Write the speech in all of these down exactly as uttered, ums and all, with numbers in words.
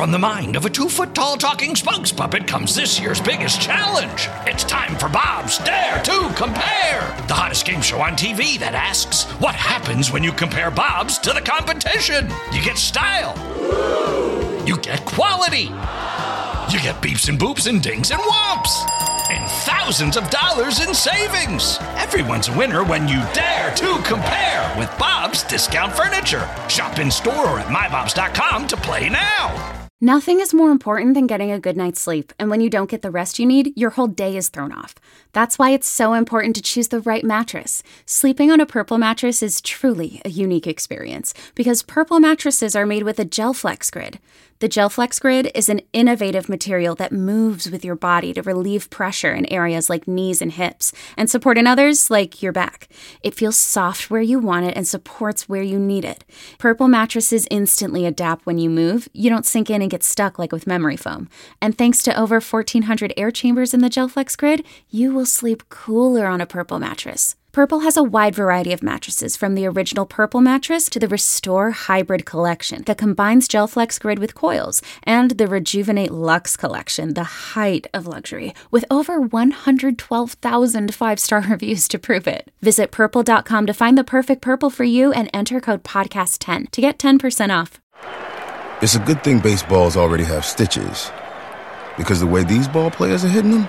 from the mind of a two-foot-tall talking spokes puppet comes this year's biggest challenge. It's time for Bob's Dare to Compare, the hottest game show on T V that asks, what happens when you compare Bobs to the competition? You get style. You get quality. You get beeps and boops and dings and whomps. And thousands of dollars in savings. Everyone's a winner when you dare to compare with Bob's Discount Furniture. Shop in store or at my bobs dot com to play now. Nothing is more important than getting a good night's sleep, and when you don't get the rest you need, your whole day is thrown off. That's why it's so important to choose the right mattress. Sleeping on a Purple mattress is truly a unique experience, because Purple mattresses are made with a GelFlex Grid. The GelFlex Grid is an innovative material that moves with your body to relieve pressure in areas like knees and hips, and support in others like your back. It feels soft where you want it and supports where you need it. Purple mattresses instantly adapt when you move. You don't sink in and get stuck like with memory foam. And thanks to over fourteen hundred air chambers in the GelFlex Grid, you will sleep cooler on a Purple mattress. Purple has a wide variety of mattresses, from the original Purple mattress to the Restore Hybrid collection that combines GelFlex Grid with coils, and the Rejuvenate Luxe collection, the height of luxury, with over one hundred twelve thousand five-star reviews to prove it. Visit purple dot com to find the perfect Purple for you and enter code podcast ten to get ten percent off. It's a good thing baseballs already have stitches, because the way these ball players are hitting them,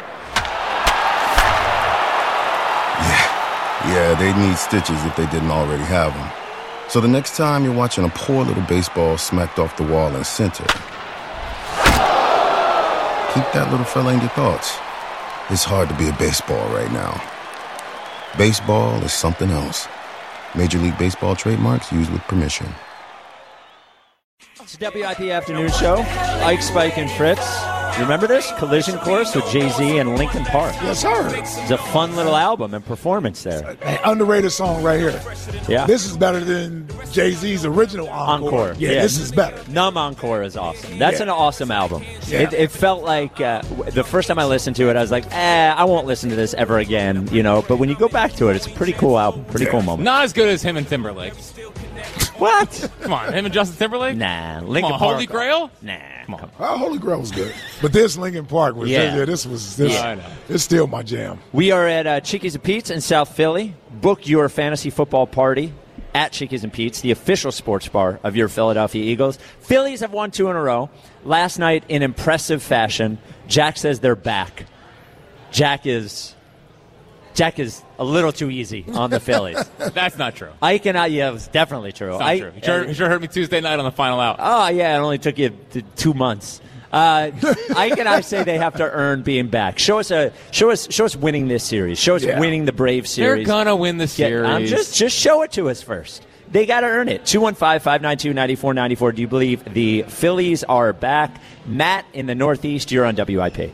yeah, they need stitches if they didn't already have them. So the next time you're watching a poor little baseball smacked off the wall in center, keep that little fella in your thoughts. It's hard to be a baseball right now. Baseball is something else. Major League Baseball trademarks used with permission. It's the W I P Afternoon Show. Ike, Spike, and Fritz. You remember this? Collision Course with Jay-Z and Linkin Park. Yes, sir. It's a fun little album and performance there. An underrated song right here. Yeah. This is better than Jay-Z's original Encore. Encore. Yeah, yeah, this is better. Numb Encore is awesome. That's yeah. an awesome album. Yeah. It, it felt like uh, the first time I listened to it, I was like, eh, I won't listen to this ever again, you know. But when you go back to it, it's a pretty cool album, pretty yeah. cool moment. Not as good as him and Timberlake. What? Come on, him and Justin Timberlake? Nah. Linkin Linkin Park. Holy Grail? Nah. Come on. Well, Holy Grail was good. But this Linkin Park was, yeah. yeah, this was, this, yeah. it's still my jam. We are at uh, Cheekies and Pete's in South Philly. Book your fantasy football party at Cheekies and Pete's, the official sports bar of your Philadelphia Eagles. Phillies have won two in a row. Last night, in impressive fashion, Jack says they're back. Jack is... Jack is a little too easy on the Phillies. That's not true. Ike and I, yeah, it's definitely true. It's not I, true. You sure, you sure heard me Tuesday night on the final out. Oh, yeah, it only took you th- two months. Uh, Ike and I say they have to earn being back. Show us a show us show us winning this series. Show us yeah. winning the Braves series. They're gonna win the series. Yeah, I'm just just show it to us first. They got to earn it. two one five, five nine two, nine four nine four. Do you believe the Phillies are back? Matt in the Northeast, you're on W I P.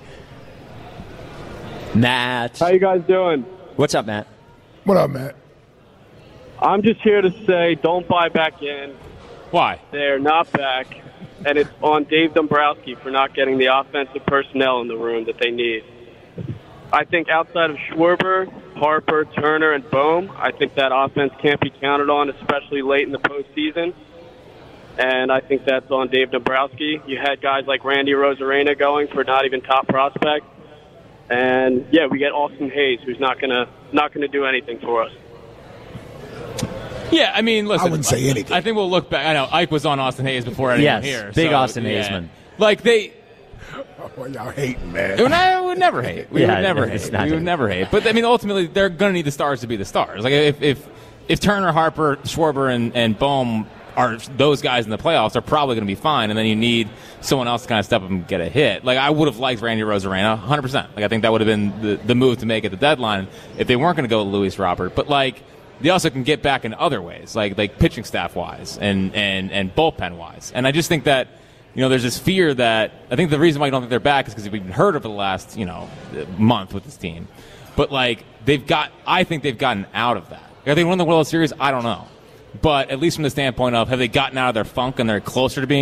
Matt. How you guys doing? What's up, Matt? What up, Matt? I'm just here to say don't buy back in. Why? They're not back. And it's on Dave Dombrowski for not getting the offensive personnel in the room that they need. I think outside of Schwarber, Harper, Turner, and Bohm, I think that offense can't be counted on, especially late in the postseason. And I think that's on Dave Dombrowski. You had guys like Randy Rosarena going for not even top prospect. And, yeah, we get Austin Hayes, who's not going to not gonna do anything for us. Yeah, I mean, listen. I wouldn't say anything. I think we'll look back. I know Ike was on Austin Hayes before anyone yes, here. big so, Austin yeah. Hayes, man. Like, they... Oh, y'all hating, man. We would, not, we would never hate. We yeah, would never it's hate. Not we would never hate. But, I mean, ultimately, they're going to need the stars to be the stars. Like, if if, if Turner, Harper, Schwarber, and, and Bohm are those guys in the playoffs, they're probably going to be fine, and then you need someone else to kind of step up and get a hit. Like, I would have liked Randy Rosarena, one hundred percent. Like, I think that would have been the, the move to make at the deadline if they weren't going to go with Luis Robert. But, like, they also can get back in other ways, like like pitching staff-wise and, and, and bullpen-wise. And I just think that, you know, there's this fear that – I think the reason why you don't think they're back is because we've been hurt over the last, you know, month with this team. But, like, they've got – I think they've gotten out of that. Are they win the World Series? I don't know. But at least from the standpoint of have they gotten out of their funk and they're closer to being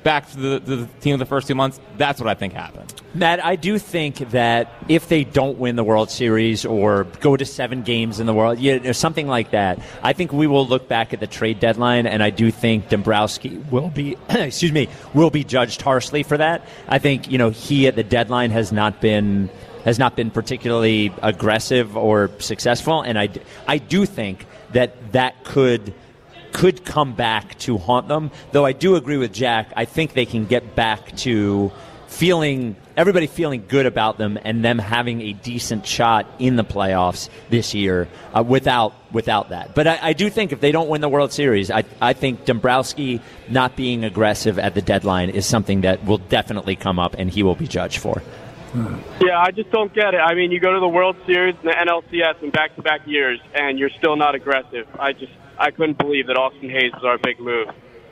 back to the, to the team of the first two months. That's what I think happened. Matt, I do think that if they don't win the World Series or go to seven games in the World, you know, something like that, I think we will look back at the trade deadline, and I do think Dombrowski will be, excuse me, will be judged harshly for that. I think, you know, he at the deadline has not been has not been particularly aggressive or successful, and I, I do think that that could could come back to haunt them. Though I do agree with Jack, I think they can get back to feeling everybody feeling good about them and them having a decent shot in the playoffs this year uh, without without that. But I, I do think if they don't win the World Series, I, I think Dombrowski not being aggressive at the deadline is something that will definitely come up and he will be judged for. Yeah, I just don't get it. I mean, you go to the World Series and the N L C S in back-to-back years, and you're still not aggressive. I just I couldn't believe that Austin Hayes was our big move.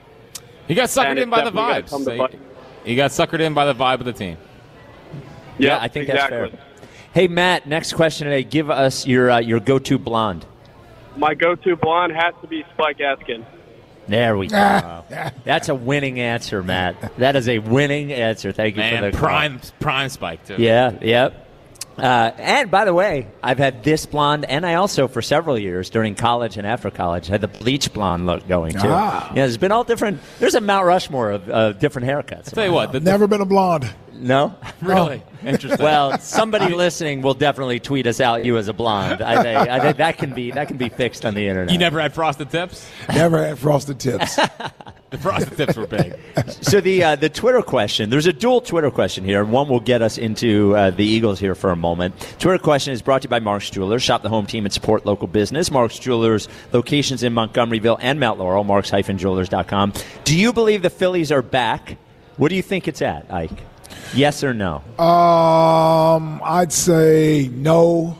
He got suckered And in it's by the definitely gonna vibes. come to So bite. he, he got suckered in by the vibe of the team. Yeah, Yeah, I think exactly. that's fair. Hey, Matt, next question today. Give us your uh, your go-to blonde. My go-to blonde has to be Spike Eskin. There we go. That's a winning answer, Matt. That is a winning answer. Thank you Man, for the prime prime Spike, too. Yeah, yep. Uh, and by the way, I've had this blonde, and I also, for several years during college and after college, had the bleach blonde look going too. Ah. Yeah, there's been all different. There's a Mount Rushmore of uh, different haircuts. I'll tell you what. The, Never been a blonde. No, really interesting. Well, somebody listening will definitely tweet us out you as a blonde. I think, I think that can be that can be fixed on the internet. You never had frosted tips? Never had frosted tips. The frosted tips were big. So the uh, the Twitter question, there's a dual Twitter question here. One will get us into uh, the Eagles here for a moment. Twitter question is brought to you by Mark's Jewelers. Shop the home team and support local business. Mark's Jewelers, locations in Montgomeryville and Mount Laurel, marks dash jewelers dot com. Do you believe the Phillies are back? What do you think it's at, Ike? Yes or no? Um, I'd say no.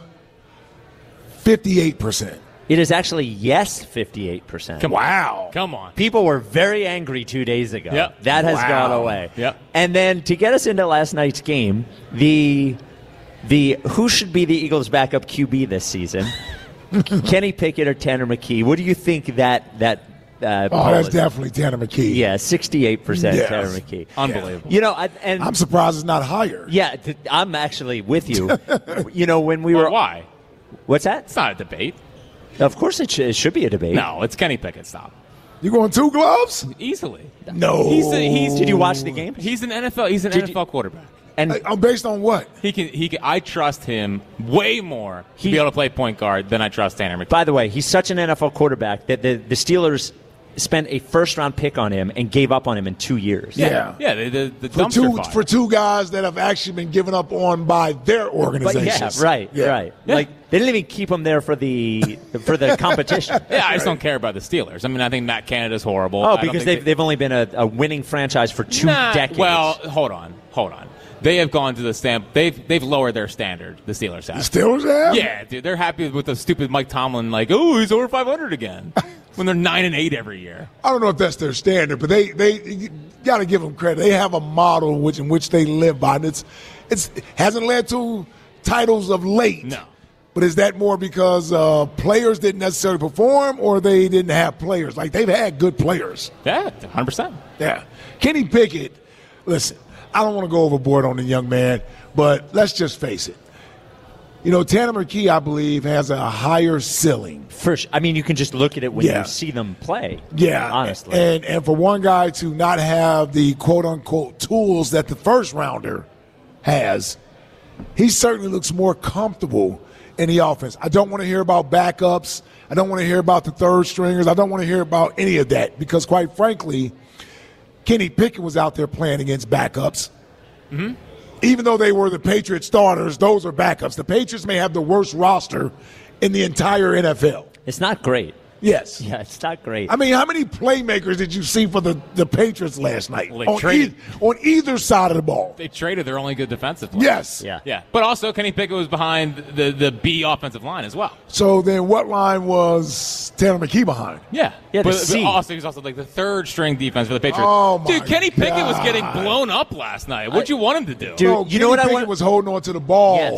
fifty-eight percent. It is actually yes, fifty-eight percent. Come on. Wow. Come on. People were very angry two days ago. Yep. That has Wow. gone away. Yep. And then to get us into last night's game, the the who should be the Eagles' backup Q B this season? Kenny Pickett or Tanner McKee? What do you think that that? Uh, Oh, poll that's is? definitely Tanner McKee. Yeah, sixty-eight percent Yes. Tanner McKee. Unbelievable. You know, I, and I'm surprised it's not higher. yeah, th- I'm actually with you. You know, when we Well, were why? what's that? It's not a debate. Of course, it, sh- it should be a debate. No, it's Kenny Pickett. Stop. You going two gloves? Easily. No. He's a, he's. Did you watch the game? He's an N F L. He's an Did N F L quarterback. And Hey, I'm based on what? He can. He can. I trust him way more to He- be able to play point guard than I trust Tanner McKee. by the way, he's such an N F L quarterback that the, the Steelers spent a first-round pick on him and gave up on him in two years. Yeah. Yeah. The, the, the For dumpster two fire. for two guys that have actually been given up on by their But organizations. yeah, right, Yeah. right. Yeah. Like they didn't even keep him there for the for the competition. Yeah, I just don't care about the Steelers. I mean, I think Matt Canada's horrible. I Oh, don't because think they've they- they've only been a, a winning franchise for two Nah, decades. Well, hold on, hold on. They have gone to the stamp. They've they've lowered their standard. The Steelers have. The Steelers have? Yeah, dude, they're happy with the stupid Mike Tomlin. Like, oh, he's over five hundred again, when they're nine and eight every year. I don't know if that's their standard, but they they got to give them credit. They have a model in which in which they live by, and it's it's hasn't led to titles of late. No. But is that more because uh, players didn't necessarily perform, or they didn't have players? Like they've had good players. Yeah, one hundred percent. Yeah. Kenny Pickett, listen, I don't want to go overboard on the young man, but let's just face it. You know, Tanner McKee, I believe, has a higher ceiling. for sure. I mean, you can just look at it when Yeah. you see them play. Yeah. honestly. And and for one guy to not have the quote unquote tools that the first rounder has, he certainly looks more comfortable in the offense. I don't want to hear about backups. I don't want to hear about the third stringers. I don't want to hear about any of that because, quite frankly, Kenny Pickett was out there playing against backups. Mm-hmm. Even though they were the Patriots starters, those are backups. The Patriots may have the worst roster in the entire N F L. It's not great. Yes. Yeah, it's not great. I mean, how many playmakers did you see for the, the Patriots last night? Well, they on, traded- e- on either side of the ball. They traded their only good defensive player. Yes. yeah. Yeah, but also Kenny Pickett was behind the the B offensive line as well. So then what line was Tanner McKee behind? Yeah, Yeah, the but, C. but also he's also like the third string defense for the Patriots. Oh, my Dude, Kenny Pickett was God. getting blown up last night. What'd you want him to do? Dude, No, you know Kenny what I Pickett want- was holding on to the ball. Yes.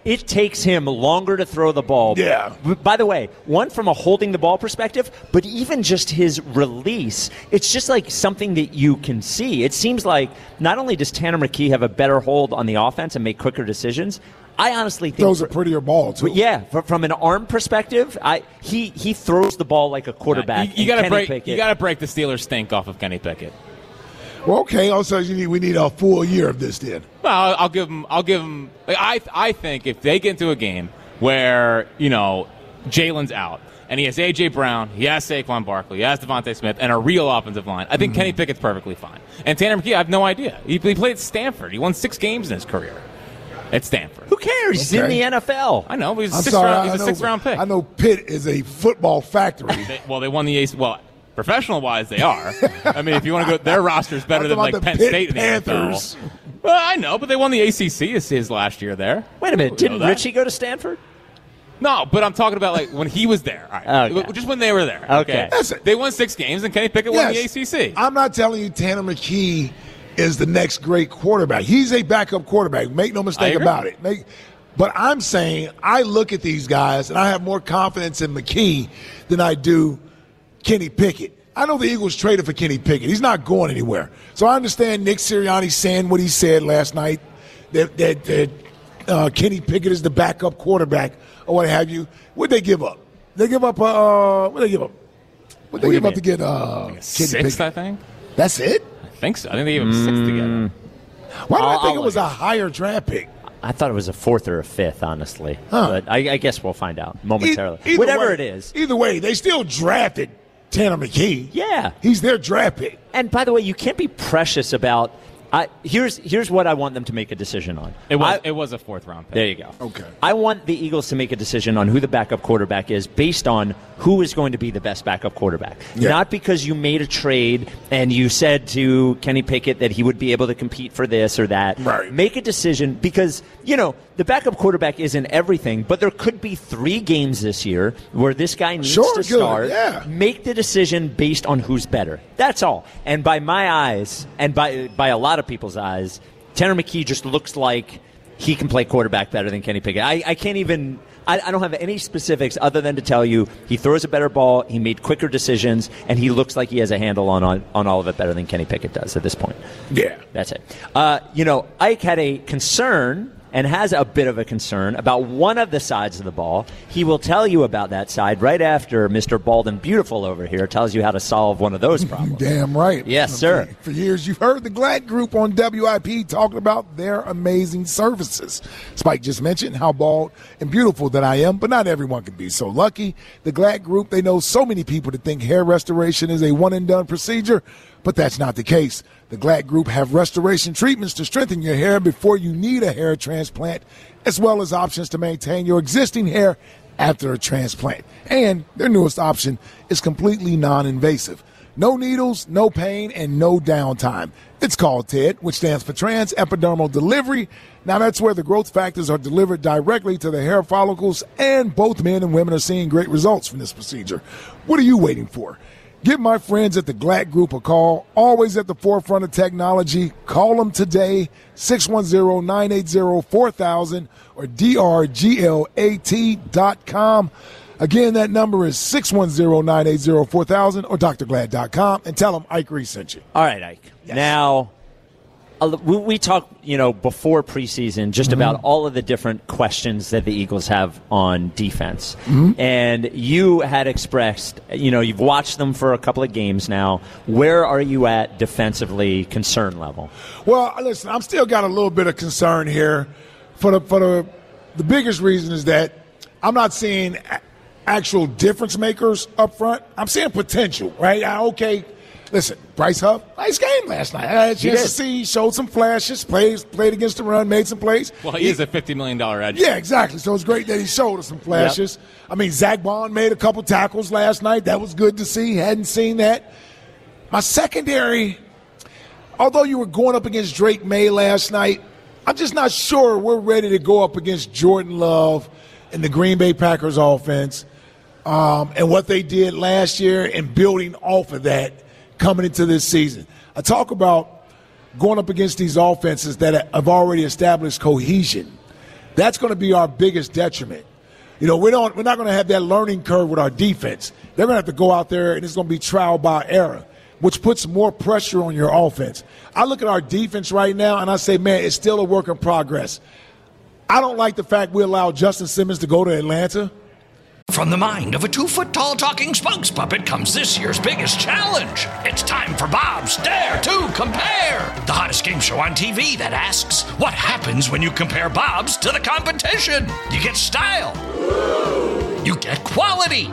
it takes him longer to throw the ball. Yeah. By the way, one from a holding the ball perspective, but even just his release, it's just like something that you can see. It seems like not only does Tanner McKee have a better hold on the offense and make quicker decisions, I honestly think throws a prettier ball too. Yeah, from an arm perspective, I he he throws the ball like a quarterback. Yeah, you, you got to break. Pickett, you got to break the Steelers' stink off of Kenny Pickett. Well, okay. Also, you need, we need a full year of this then. Well, I'll, I'll give them. I'll give them. Like, I I think if they get into a game where you know Jalen's out and he has A J Brown, he has Saquon Barkley, he has Devontae Smith, and a real offensive line, I think mm-hmm. Kenny Pickett's perfectly fine. And Tanner McKee, I have no idea. He, he played at Stanford. He won six games in his career at Stanford. Who cares? He's okay. in the N F L. I know, but he's a I'm six sorry, round. He's I a know, six round pick. I know Pitt is a football factory. they, well, they won the A C. Well. Professional-wise, they are. I mean, if you want to go, their roster's better than like Penn Pitt State in the Panthers. N F L. Well, I know, but they won the A C C his, his last year there. Wait a minute, didn't Richie go to Stanford? No, but I'm talking about like when he was there. All right. Okay. Just when they were there. Okay. okay. They won six games, and Kenny Pickett yes. won the A C C. I'm not telling you Tanner McKee is the next great quarterback. He's a backup quarterback. Make no mistake about it. Make, but I'm saying I look at these guys, and I have more confidence in McKee than I do Kenny Pickett. I know the Eagles traded for Kenny Pickett. He's not going anywhere. So I understand Nick Sirianni saying what he said last night, that, that, that uh, Kenny Pickett is the backup quarterback or what have you. What'd they give up? They give up, uh, what'd they give up? What'd they what give up mean? to get uh, like Kenny sixth, Pickett? I think. That's it? I think so. I think they gave him mm. six together. Why do I'll, I think I'll it was look. a higher draft pick? I thought it was a fourth or a fifth, honestly. Huh. But I, I guess we'll find out momentarily. E- Whatever way, it is. Either way, they still drafted Tanner McKee. Yeah. He's their draft pick. And by the way, you can't be precious about I, here's here's what I want them to make a decision on. It was I, it was a fourth round pick. There you go. Okay. I want the Eagles to make a decision on who the backup quarterback is based on who is going to be the best backup quarterback. Yeah. Not because you made a trade and you said to Kenny Pickett that he would be able to compete for this or that. Right. Make a decision because, you know, the backup quarterback isn't everything, but there could be three games this year where this guy needs sure, to good. start. Yeah. Make the decision based on who's better. That's all. And by my eyes, and by by a lot of people's eyes, Tanner McKee just looks like he can play quarterback better than Kenny Pickett. I, I can't even I, I don't have any specifics other than to tell you he throws a better ball, he made quicker decisions, and he looks like he has a handle on, on, on all of it better than Kenny Pickett does at this point. Yeah. That's it. Uh, you know, Ike had a concern and has a bit of a concern about one of the sides of the ball. He will tell you about that side right after Mister Bald and Beautiful over here tells you how to solve one of those problems. Damn right. Yes, sir. For years, you've heard the Glad Group on W I P talking about their amazing services. Spike just mentioned how bald and beautiful that I am, but not everyone can be so lucky. The Glad Group, they know so many people that think hair restoration is a one-and-done procedure, but that's not the case. The Glad Group have restoration treatments to strengthen your hair before you need a hair transplant, as well as options to maintain your existing hair after a transplant. And their newest option is completely non-invasive. No needles, no pain, and no downtime. It's called T E D, which stands for Trans-Epidermal Delivery. Now, that's where the growth factors are delivered directly to the hair follicles, and both men and women are seeing great results from this procedure. What are you waiting for? Give my friends at the Glad Group a call, always at the forefront of technology. Call them today, six one zero, nine eight zero, four thousand or D R G L A T dot com. Again, that number is six one zero, nine eight zero, four thousand or D R glad dot com, and tell them Ike Reese sent you. All right, Ike. Yes. Now, we, we talked, you know, before preseason just mm-hmm. about all of the different questions that the Eagles have on defense. Mm-hmm. And you had expressed, you know, you've watched them for a couple of games now. Where are you at defensively, concern level? Well, listen, I'm still got a little bit of concern here. For the for the the biggest reason is that I'm not seeing a- actual difference makers up front. I'm seeing potential, right? I, okay. Listen, Bryce Huff, nice game last night. I had a chance to see, he showed some flashes, plays, played against the run, made some plays. Well, he, he is a fifty million dollars edge. Yeah, exactly. So it's great that he showed us some flashes. Yep. I mean, Zach Bond made a couple tackles last night. That was good to see. Hadn't seen that. My secondary, although you were going up against Drake May last night, I'm just not sure we're ready to go up against Jordan Love and the Green Bay Packers offense um, and what they did last year and building off of that coming into this season. I talk about going up against these offenses that have already established cohesion. That's going to be our biggest detriment. You know, we don't, we're not going to have that learning curve with our defense. They're going to have to go out there, and it's going to be trial by error, which puts more pressure on your offense. I look at our defense right now, and I say, man, it's still a work in progress. I don't like the fact we allowed Justin Simmons to go to Atlanta. From the mind of a two-foot-tall talking spokes puppet comes this year's biggest challenge. It's time for Bob's Dare to Compare, the hottest game show on T V that asks, what happens when you compare Bob's to the competition? You get style. You get quality.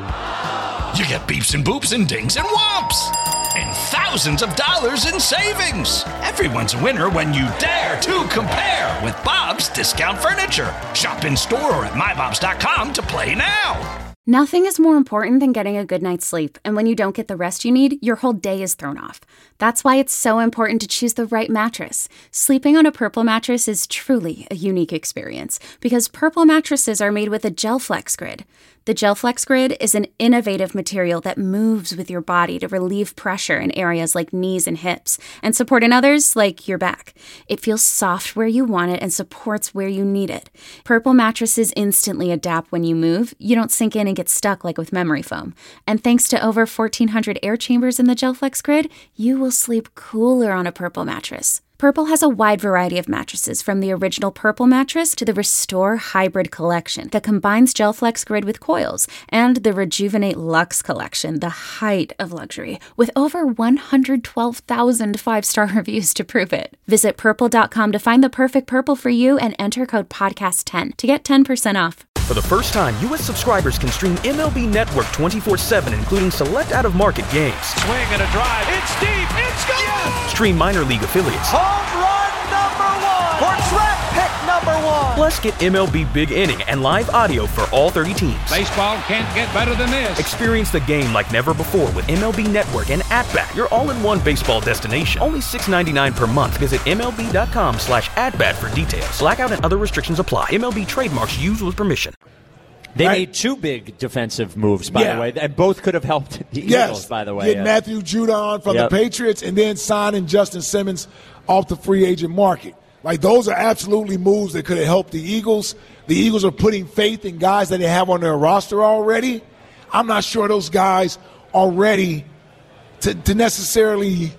You get beeps and boops and dings and whomps. And thousands of dollars in savings. Everyone's a winner when you dare to compare with Bob's Discount Furniture. Shop in store or at my bobs dot com to play now. Nothing is more important than getting a good night's sleep, and when you don't get the rest you need, your whole day is thrown off. That's why it's so important to choose the right mattress. Sleeping on a Purple mattress is truly a unique experience, because Purple mattresses are made with a GelFlex Grid. The GelFlex Grid is an innovative material that moves with your body to relieve pressure in areas like knees and hips, and support in others like your back. It feels soft where you want it and supports where you need it. Purple mattresses instantly adapt when you move. You don't sink in and get stuck like with memory foam. And thanks to over fourteen hundred air chambers in the GelFlex Grid, you will sleep cooler on a Purple mattress. Purple has a wide variety of mattresses, from the original Purple mattress to the Restore Hybrid collection that combines GelFlex Grid with coils, and the Rejuvenate Luxe collection, the height of luxury, with over one hundred twelve thousand five-star reviews to prove it. Visit purple dot com to find the perfect Purple for you and enter code podcast ten to get ten percent off. For the first time, U S subscribers can stream M L B Network twenty-four seven, including select out-of-market games. Swing and a drive. It's deep. It's gone. Yes! Stream minor league affiliates. Home run number one. Or draft pick number one. Plus, get M L B Big Inning and live audio for all thirty teams. Baseball can't get better than this. Experience the game like never before with M L B Network and At-Bat, your all-in-one baseball destination. Only six dollars and ninety-nine cents per month. Visit M L B dot com slash at-bat for details. Blackout and other restrictions apply. M L B trademarks used with permission. They Right. made two big defensive moves, by Yeah. the way, and both could have helped the Yes. Eagles, by the way. Get Yeah. Matthew Judon from Yep. the Patriots and then signing Justin Simmons off the free agent market. Like, those are absolutely moves that could have helped the Eagles. The Eagles are putting faith in guys that they have on their roster already. I'm not sure those guys are ready to, to necessarily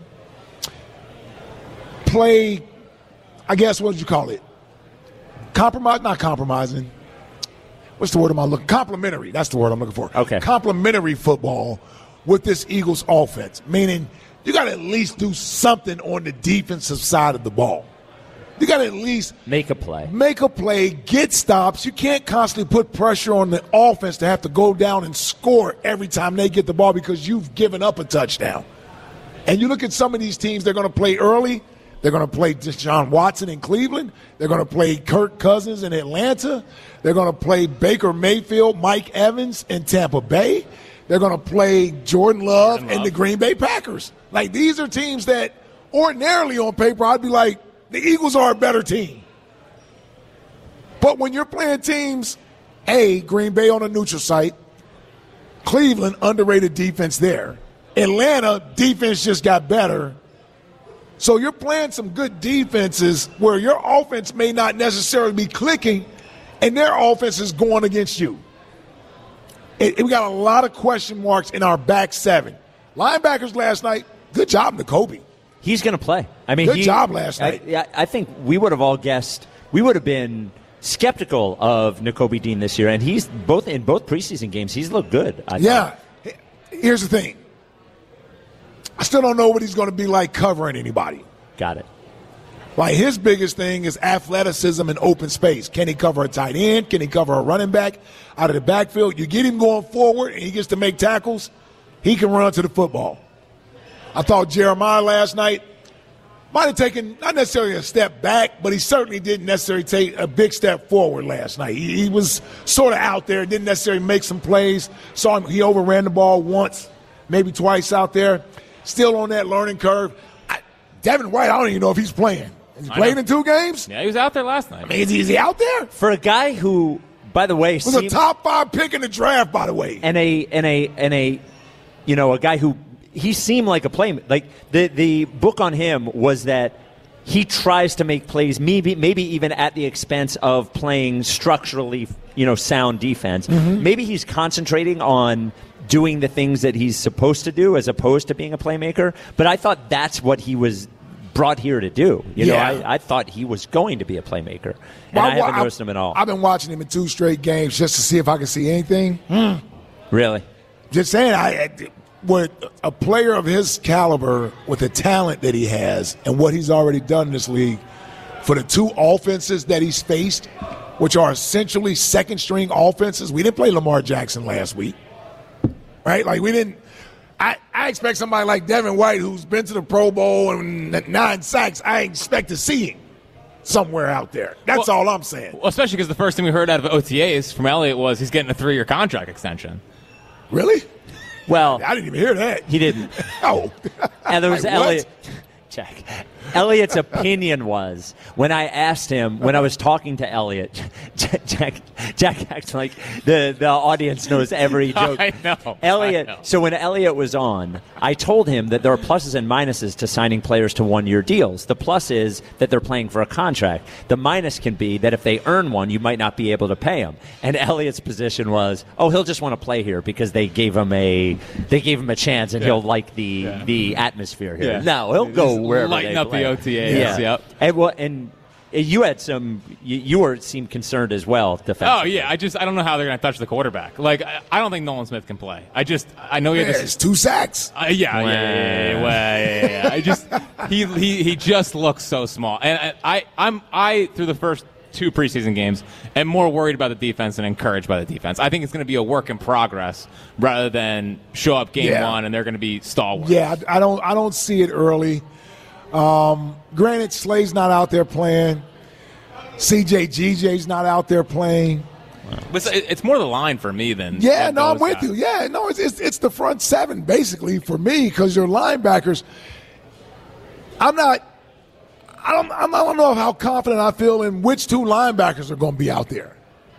play, I guess, what did you call it? Compromise? Not compromising. What's the word am I looking? Complimentary. That's the word I'm looking for. Okay. Complimentary football with this Eagles offense, meaning you got to at least do something on the defensive side of the ball. You got to at least Make a play. make a play, get stops. You can't constantly put pressure on the offense to have to go down and score every time they get the ball because you've given up a touchdown. And you look at some of these teams, they're going to play early. They're going to play Deshaun Watson in Cleveland. They're going to play Kirk Cousins in Atlanta. They're going to play Baker Mayfield, Mike Evans in Tampa Bay. They're going to play Jordan Love, Jordan and Love. the Green Bay Packers. Like, these are teams that ordinarily on paper I'd be like, the Eagles are a better team. But when you're playing teams, A, Green Bay on a neutral site, Cleveland, underrated defense there. Atlanta, defense just got better. So you're playing some good defenses where your offense may not necessarily be clicking, and their offense is going against you. It, it, we got a lot of question marks in our back seven. Linebackers last night, good job, Nakobe. He's going to play. I mean, Good he, job last night. I, I think we would have all guessed. We would have been skeptical of Nakobe Dean this year, and he's both in both preseason games. He's looked good. I Yeah. thought. Here's the thing. I still don't know what he's going to be like covering anybody. Got it. Like, his biggest thing is athleticism and open space. Can he cover a tight end? Can he cover a running back out of the backfield? You get him going forward and he gets to make tackles, he can run to the football. I thought Jeremiah last night might have taken not necessarily a step back, but he certainly didn't necessarily take a big step forward last night. He, he was sort of out there, didn't necessarily make some plays. Saw him, he overran the ball once, maybe twice out there. Still on that learning curve. I, Devin White, I don't even know if he's playing. Has he I played know. in two games? Yeah, he was out there last night. I mean, is he, is he out there? For a guy who, by the way, Was a seemed, top five pick in the draft, by the way. and a and a and a, you know, a guy who he seemed like a play. Like the the book on him was that he tries to make plays, maybe maybe even at the expense of playing structurally, you know, sound defense. Mm-hmm. Maybe he's concentrating on doing the things that he's supposed to do as opposed to being a playmaker. But I thought that's what he was brought here to do. You yeah. know, I, I thought he was going to be a playmaker, and well, I haven't well, noticed him at all. I've been watching him in two straight games just to see if I can see anything. Mm. Really? Just saying, I. With a player of his caliber, with the talent that he has and what he's already done in this league, for the two offenses that he's faced, which are essentially second-string offenses. We didn't play Lamar Jackson last week, right? Like, we didn't I, – I expect somebody like Devin White, who's been to the Pro Bowl and nine sacks, I expect to see him somewhere out there. That's well, all I'm saying. Well, especially because the first thing we heard out of O T As from Elliott was he's getting a three-year contract extension. Really? Well, I didn't even hear that. He didn't. Oh. And there was like, Elliott. Check. Elliott's opinion was, when I asked him, when I was talking to Elliott, Jack, Jack, Jack acts like the, the audience knows every joke. I know. Elliott, I know. So when Elliott was on, I told him that there are pluses and minuses to signing players to one-year deals. The plus is that they're playing for a contract. The minus can be that if they earn one, you might not be able to pay them. And Elliott's position was, oh, he'll just want to play here because they gave him a they gave him a chance and yeah. he'll like the yeah. the atmosphere here. Yeah. No, he'll go Just wherever lighten they up play. the O T As. Yeah. Yep. And, well, and you had some. You, you were seemed concerned as well. Defensively. Oh yeah, I just I don't know how they're going to touch the quarterback. Like I, I don't think Nolan Smith can play. I just I know he yeah, had this, it's two sacks. Uh, yeah, yeah, yeah, yeah, yeah, yeah, yeah. I just he he he just looks so small, and I, I I'm I through the first two preseason games am more worried about the defense and encouraged by the defense. I think it's going to be a work in progress rather than show up game yeah. one and they're going to be stalwarts. Yeah, I don't I don't see it early. Um, granted, Slay's not out there playing. C J G J's not out there playing. But it's more the line for me than yeah. than No, I'm with guys. you. Yeah, no, it's it's, it's the front seven basically for me because your linebackers. I'm not. I don't. I don't know how confident I feel in which two linebackers are going to be out there.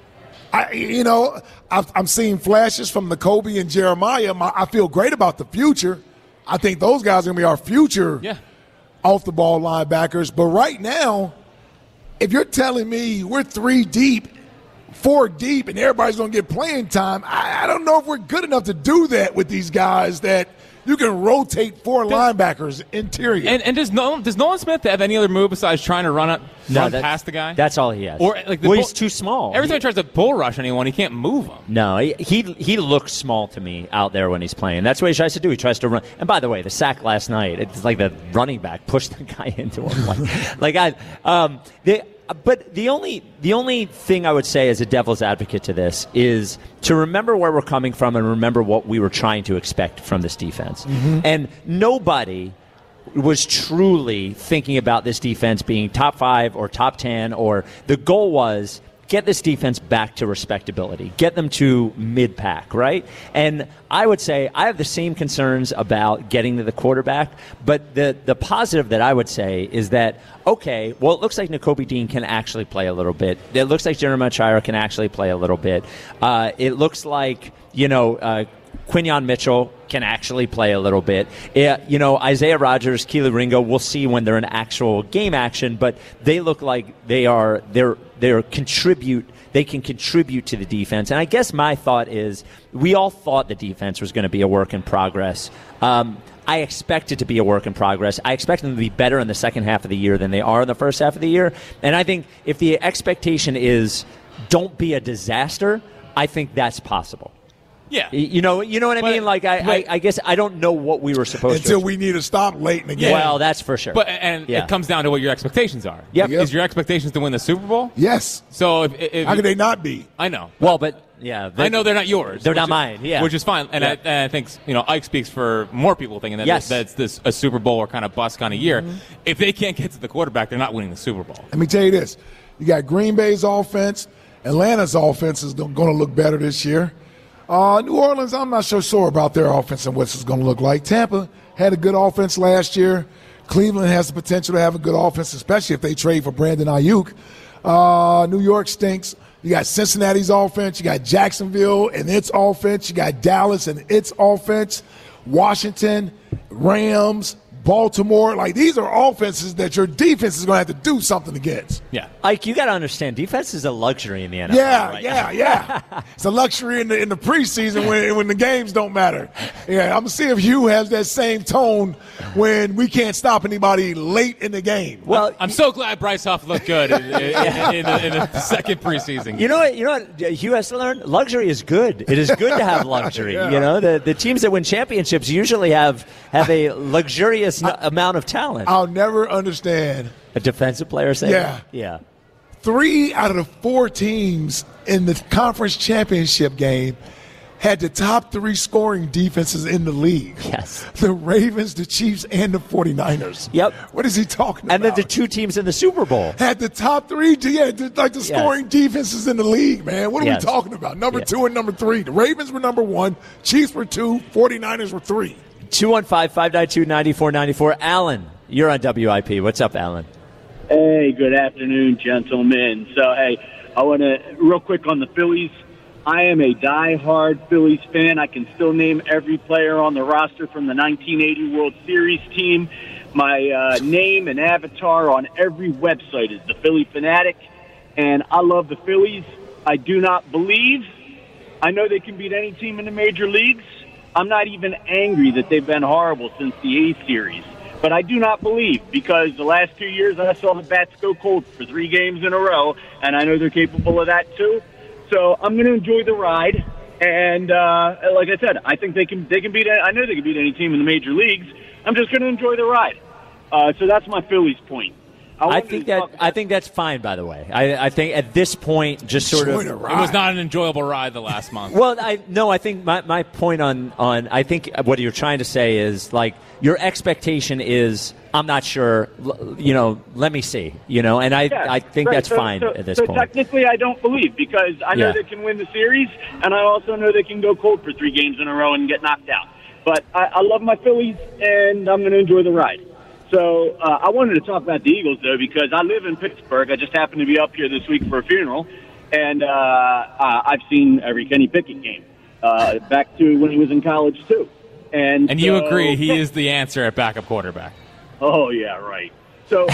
I, you know, I've, I'm seeing flashes from Nakobe and Jeremiah. My, I feel great about the future. I think those guys are going to be our future. Yeah. Off the ball linebackers. But right now, if you're telling me we're three deep, four deep, and everybody's going to get playing time, I, I don't know if we're good enough to do that with these guys that you can rotate four does, linebackers interior. And, and does Nolan does Nolan Smith have any other move besides trying to run up, no, run past the guy? That's all he has. Or like the well, bull, he's too small. Every time he, he tries to bull rush anyone, he can't move him. No, he, he he looks small to me out there when he's playing. That's what he tries to do. He tries to run. And by the way, the sack last night, it's like the running back pushed the guy into him. Like, like I, um, they. But the only the only thing I would say as a devil's advocate to this is to remember where we're coming from and remember what we were trying to expect from this defense. Mm-hmm. And nobody was truly thinking about this defense being top five or top ten, or the goal was get this defense back to respectability, get them to mid-pack, right? And I would say I have the same concerns about getting to the quarterback, but the, the positive that I would say is that, okay, well, it looks like Nakobe Dean can actually play a little bit. It looks like Jeremiah Chira can actually play a little bit. Uh, it looks like, you know, uh, Quinyon Mitchell can actually play a little bit. It, you know, Isaiah Rodgers, Keely Ringo, we'll see when they're in actual game action, but they look like they are they're they're contribute they can contribute to the defense. And I guess my thought is we all thought the defense was going to be a work in progress. Um, I expect it to be a work in progress. I expect them to be better in the second half of the year than they are in the first half of the year. And I think if the expectation is don't be a disaster, I think that's possible. Yeah, you know, you know what I but, mean. Like, I, I, I guess I don't know what we were supposed until to we need to stop late in the game. Well, that's for sure. But and yeah. it comes down to what your expectations are. Yep. Is your expectations to win the Super Bowl? Yes. So if, if how could they not be? I know. Well, but yeah, I know they're not yours. They're not is, mine. Yeah, which is fine. And, yeah. I, and I think you know Ike speaks for more people thinking that yes. that's this a Super Bowl or kind of bust kind of year. Mm-hmm. If they can't get to the quarterback, they're not winning the Super Bowl. Let me tell you this: you got Green Bay's offense. Atlanta's offense is going to look better this year. Uh, New Orleans, I'm not so sure about their offense and what it's going to look like. Tampa had a good offense last year. Cleveland has the potential to have a good offense, especially if they trade for Brandon Ayuk. Uh, New York stinks. You got Cincinnati's offense. You got Jacksonville and its offense. You got Dallas and its offense. Washington, Rams, Baltimore. Like, these are offenses that your defense is going to have to do something against. Yeah. Ike, you got to understand, defense is a luxury in the N F L. Yeah, right yeah, now. yeah. It's a luxury in the in the preseason when when the games don't matter. Yeah, I'm going to see if Hugh has that same tone when we can't stop anybody late in the game. Well, I'm so glad Bryce Huff looked good in, in, in, in, the, in the second preseason game. You know what? You know what? Hugh has to learn. Luxury is good. It is good to have luxury. Yeah. You know, the the teams that win championships usually have have a luxurious n- amount of talent. I'll never understand. A defensive player saying, Yeah. yeah. Three out of the four teams in the conference championship game had the top three scoring defenses in the league. Yes. The Ravens, the Chiefs, and the 49ers. Yep. What is he talking And about? then the two teams in the Super Bowl. Had the top three, yeah, the, like the Yes. scoring defenses in the league, man. What are Yes. we talking about? Number Yes. two and number three. The Ravens were number one, Chiefs were two, 49ers were three. two one five, five nine two, nine four nine four. Alan, you're on W I P. What's up, Alan? Hey, good afternoon, gentlemen. So, hey, I want to, real quick on the Phillies. I am a die-hard Phillies fan. I can still name every player on the roster from the nineteen eighty World Series team. My uh, name and avatar on every website is the Philly Fanatic, and I love the Phillies. I do not believe. I know they can beat any team in the major leagues. I'm not even angry that they've been horrible since the A series. But I do not believe, because the last two years I saw the bats go cold for three games in a row, and I know they're capable of that too. So I'm going to enjoy the ride. And uh, like I said, I think they can they can beat. I know they can beat any team in the major leagues. I'm just going to enjoy the ride. Uh, so that's my Phillies point. I think that I think that's fine. By the way, I, I think at this point, just sort of, it was not an enjoyable ride the last month. Well, I no, I think my, my point on, on I think what you're trying to say is like your expectation is I'm not sure, you know. Let me see, you know, and I Yeah, I think right. that's So- fine so, at this so point. technically, I don't believe, because I know Yeah. they can win the series, and I also know they can go cold for three games in a row and get knocked out. But I, I love my Phillies, and I'm going to enjoy the ride. So uh, I wanted to talk about the Eagles, though, because I live in Pittsburgh. I just happened to be up here this week for a funeral, and uh, uh, I've seen every Kenny Pickett game, uh, back to when he was in college, too. And, And you so- agree he is the answer at backup quarterback. Oh, yeah, right. So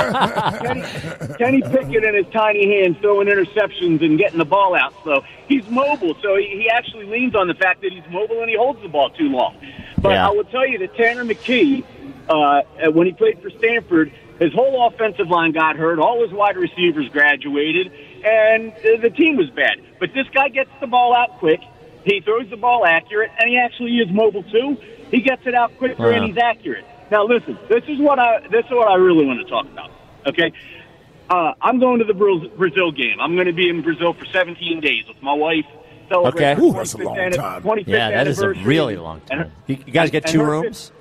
Kenny, Kenny Pickett in his tiny hands throwing interceptions and getting the ball out. So he's mobile. So he, he actually leans on the fact that he's mobile and he holds the ball too long. But Yeah. I will tell you that Tanner McKee, uh, when he played for Stanford, his whole offensive line got hurt. All his wide receivers graduated, and uh, the team was bad. But this guy gets the ball out quick. He throws the ball accurate, and he actually is mobile too. He gets it out quicker, Wow. and he's accurate. Now, listen, this is what I this is what I really want to talk about. Okay, uh, I'm going to the Brazil Brazil game. I'm going to be in Brazil for seventeen days with my wife. Celebrate Okay. her Ooh, that's a twenty-fifth long anni- time. twenty-fifth Yeah, that is a anniversary. really long And time. her- You, you guys get and two her rooms?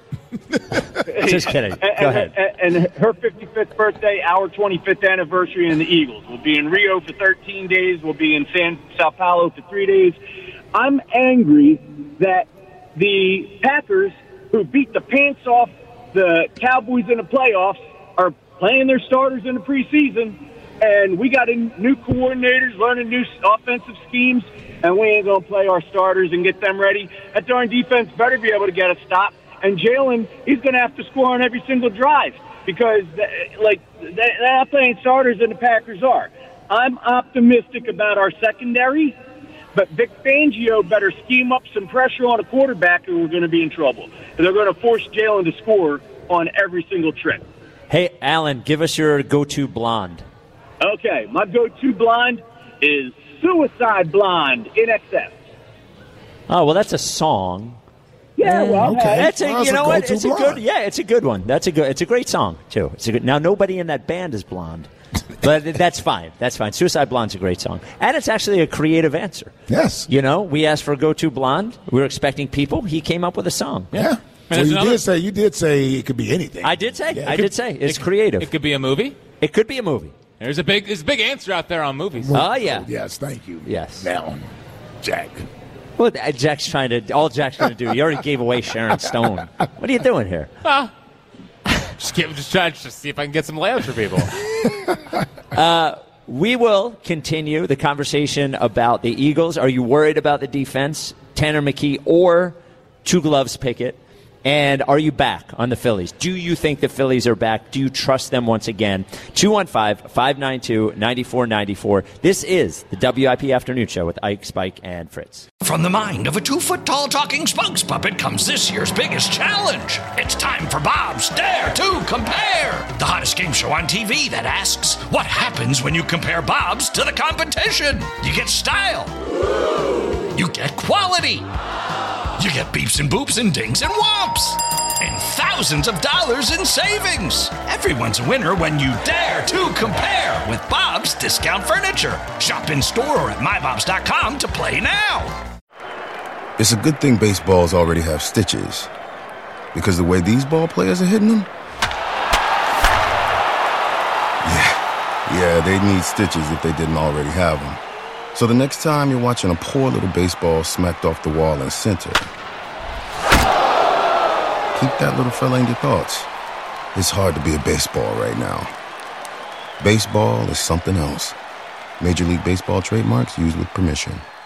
Just kidding. And, Go and- ahead. And, and her fifty-fifth birthday, our twenty-fifth anniversary, and the Eagles. We'll be in Rio for thirteen days. We'll be in San Sao Paulo for three days. I'm angry that the Packers, who beat the pants off the Cowboys in the playoffs, are playing their starters in the preseason, and we got in new coordinators, learning new offensive schemes, and we ain't going to play our starters and get them ready. That darn defense better be able to get a stop. And Jalen, he's going to have to score on every single drive because, like, they're not playing starters and the Packers are. I'm optimistic about our secondary, but Vic Fangio better scheme up some pressure on a quarterback or we're going to be in trouble. And they're going to force Jalen to score on every single trip. Hey, Alan, give us your go-to blonde. Okay, my go-to blonde is Suicide Blonde, in excess. Oh, well, that's a song. Yeah, well, okay. hey. That's a, Well, that's you a know what? go-to It's a blonde. good, yeah, it's a good one. That's a good, it's a great song too. It's a good. Now nobody in that band is blonde, but that's fine. That's fine. Suicide Blonde's a great song, and it's actually a creative answer. Yes. You know, we asked for a go-to blonde. We were expecting people. He came up with a song. Yeah. So there's you another- did say you did say it could be anything. I did say. Yeah. I did say it's creative. It could be a movie. It could be a movie. There's a big there's a big answer out there on movies. Oh yeah. Yes, thank you. Yes. Now, Jack. Well, Jack's trying to. All Jack's going to do. He already gave away Sharon Stone. What are you doing here? Ah. Just give, just try to see if I can get some layouts for people. We will continue the conversation about the Eagles. Are you worried about the defense, Tanner McKee or Two Gloves Pickett? And are you back on the Phillies? Do you think the Phillies are back? Do you trust them once again? two one five, five nine two, nine four nine four. This is the W I P Afternoon Show with Ike, Spike, and Fritz. From the mind of a two-foot-tall talking spokes puppet comes this year's biggest challenge. It's time for Bob's Dare to Compare, the hottest game show on T V that asks, what happens when you compare Bob's to the competition? You get style. You get quality. You get beeps and boops and dings and whomps. And thousands of dollars in savings. Everyone's a winner when you dare to compare with Bob's Discount Furniture. Shop in store or at my bobs dot com to play now. It's a good thing baseballs already have stitches. Because the way these ball players are hitting them? Yeah, yeah, they'd need stitches if they didn't already have them. So the next time you're watching a poor little baseball smacked off the wall in center, keep that little fella in your thoughts. It's hard to be a baseball right now. Baseball is something else. Major League Baseball trademarks used with permission.